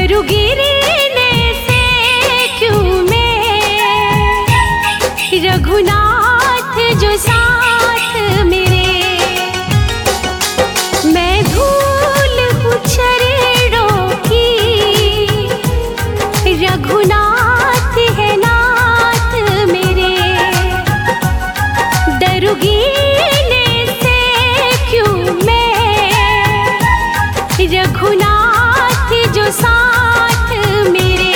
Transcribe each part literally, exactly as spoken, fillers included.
डरू गिरने से क्यों मैं, रघुनाथ जो साथ मेरे। मैं धूल हूँ चरणों की, रघुनाथ है नाथ मेरे। डरू गिरने से क्यों मैं, रघुनाथ जो साथ मेरे।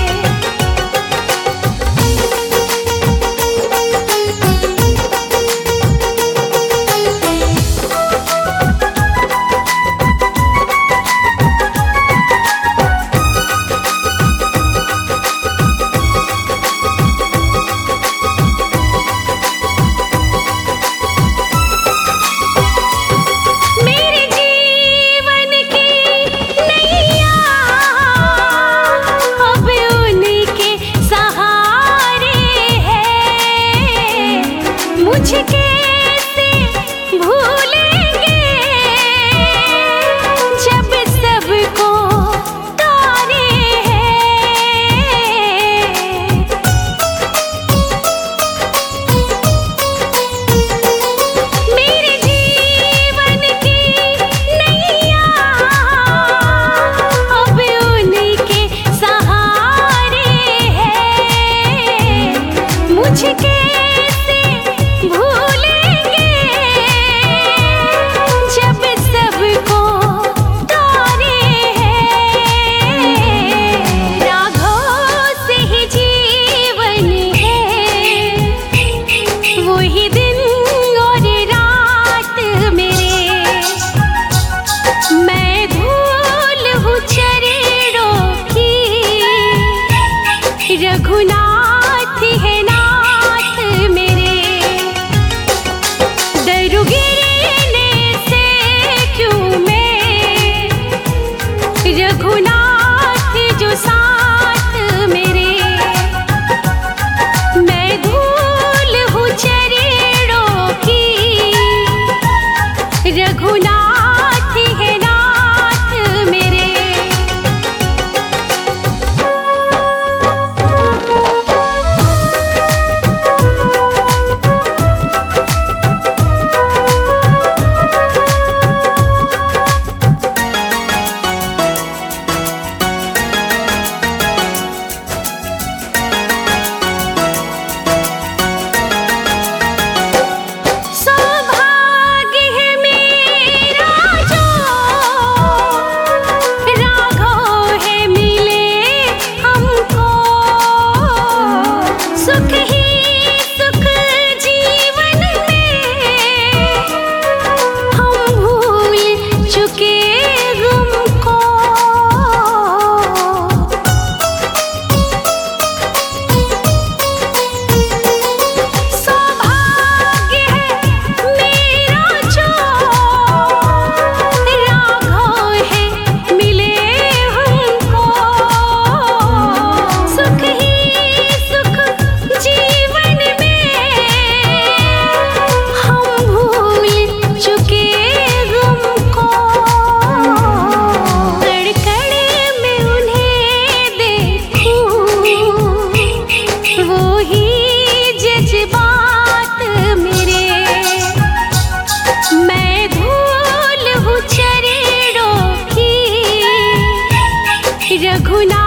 मुझे कैसे भूलेंगे जब सबको तारे हैं। मेरे जीवन की नैया अब उनके सहारे हैं। मुझे भूलेंगे जब सबको तारे हैं। राघव से ही जीवन है, वही दिन और रात मेरे। मैं धूल हूँ चरणों की, रघुनाथ है नाथ मेरे। डरू गिरने से क्यों मैं, रघुनाथ जो साथ मेरे। मैं धूल हूँ चरणों की, रघुनाथ है नाथ मेरे। रघुनाथ